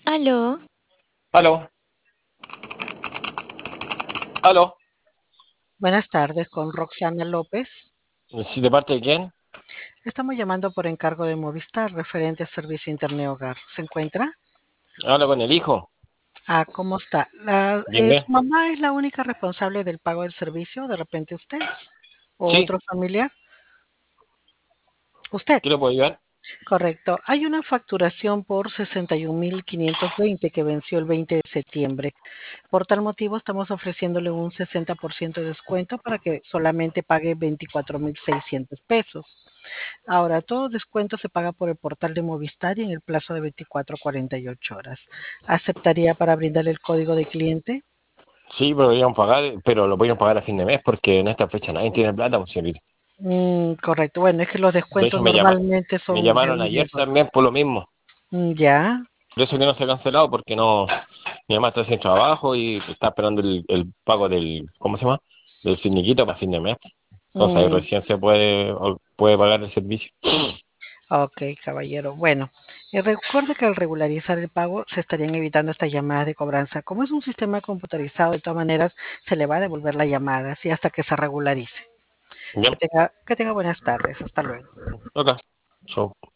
Aló, Aló, aló. Buenas tardes, con Roxana López. ¿Sí, de parte de quién? Estamos llamando por encargo de Movistar referente a servicio Internet Hogar. ¿Se encuentra? Habla con el hijo. ¿Cómo está? Bien, bien. ¿Su mamá es la única responsable del pago del servicio? ¿De repente usted? ¿O Sí, otro familiar? Usted. ¿qué le puedo ayudar? Correcto. Hay una facturación por 61.520 que venció el 20 de septiembre. Por tal motivo, estamos ofreciéndole un 60% de descuento para que solamente pague 24.600 pesos. Ahora, todo descuento se paga por el portal de Movistar y en el plazo de 24 a 48 horas. ¿Aceptaría para brindar el código de cliente? Sí, podríamos pagar, pero lo podríamos pagar a fin de mes porque en esta fecha nadie tiene plata, pues, señorita. Correcto. Bueno, es que los De descuentos hecho, normalmente me son de llamaron un día ayer para otro. también por lo mismo. Ya. Por eso que no se ha cancelado, porque no, mi mamá está sin trabajo y está esperando el pago del, ¿cómo se llama? Del finiquito para fin de mes. Entonces ahí Mm, recién se puede, puede pagar el servicio. ok, caballero. Bueno, recuerde que al regularizar el pago se estarían evitando estas llamadas de cobranza. Como es un sistema computarizado, de todas maneras se le va a devolver la llamada, así hasta que se regularice. Bien, Que tenga buenas tardes. Hasta luego. ok. Chau.